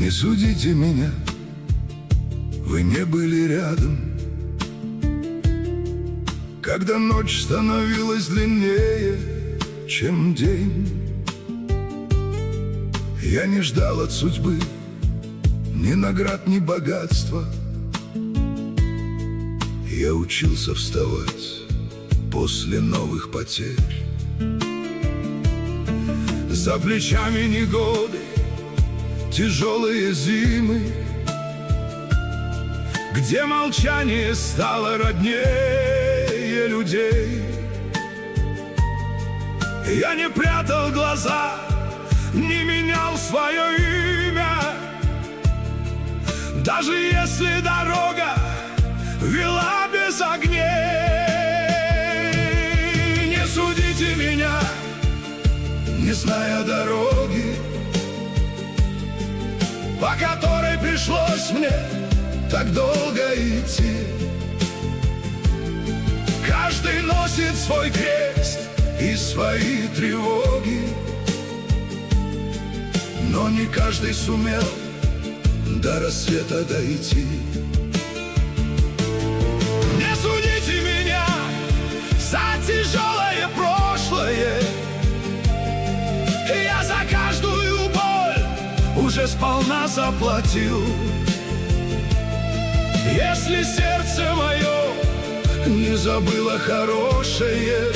Не судите меня, вы не были рядом, когда ночь становилась длиннее, чем день. Я не ждал от судьбы ни наград, ни богатства. Я учился вставать после новых потерь. За плечами негоды, тяжелые зимы, где молчание стало роднее людей. Я не прятал глаза, не менял свое имя, даже если дорога вела без огней. Не судите меня, не зная дороги, по которой пришлось мне так долго идти. Каждый носит свой крест и свои тревоги, но не каждый сумел до рассвета дойти. Не судите меня за тяжелое прошлое, я за каждую боль уже сполна заплатил. Если сердце мое не забыло хорошее,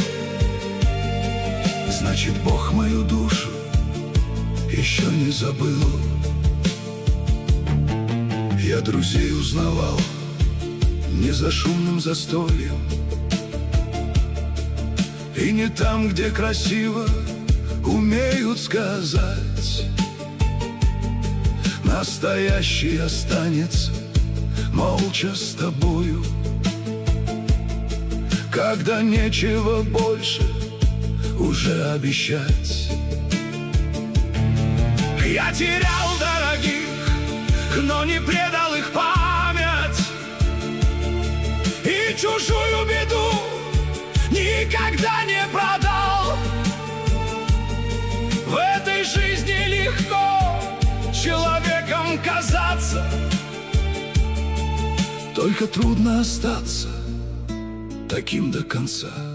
значит, Бог мою душу еще не забыл. Я друзей узнавал не за шумным застольем и не там, где красиво умеют сказать. Настоящий останется молча с тобою, когда нечего больше уже обещать. Я терял дорогих, но не предал их память, и чужую беду никогда не продал. В этой жизни легко человеком казаться, только трудно остаться таким до конца.